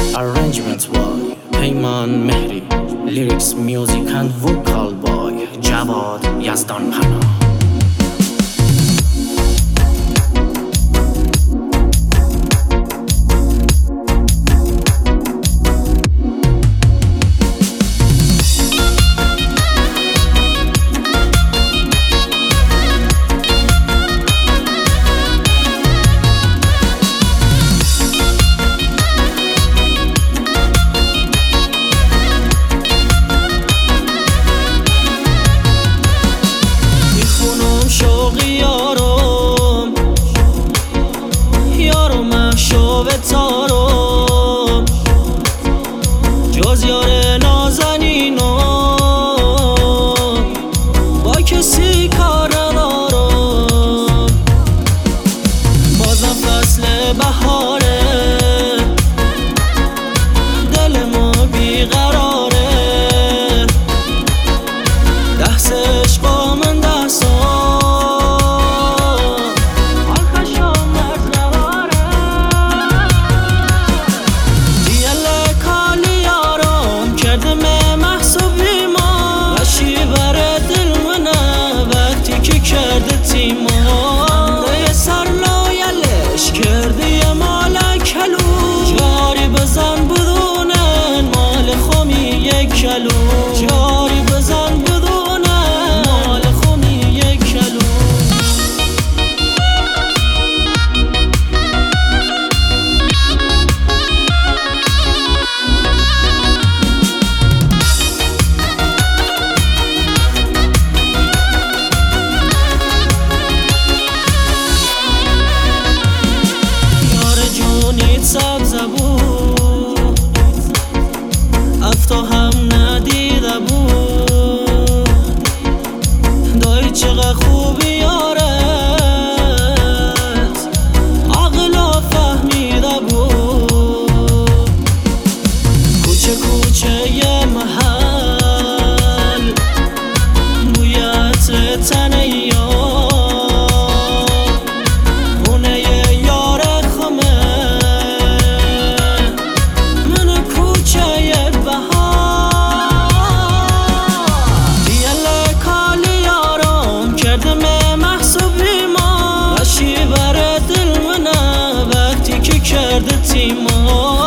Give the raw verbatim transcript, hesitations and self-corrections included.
Arrangements by پیمان مهری. Lyrics, music and vocal by جواد یزدان پناه. شوقی یارم یارم محشوب تارم جز یار نازنینم با کسی کار ندارم. بازم فصل بهاره دل ما بیقراره دست عشقا من دستم مانده سر لایلش کرده یه مالک کلو جاری بزن بدونن مال خومی یک کلو جاری بزن بدونن مال خومی یک کلو. سبز بود افتا هم ندیده بود دایی چقدر خوبی یارت عقلا فهمیده بود کوچه کوچه یه محل بوی عطر تنه یار کرده تیما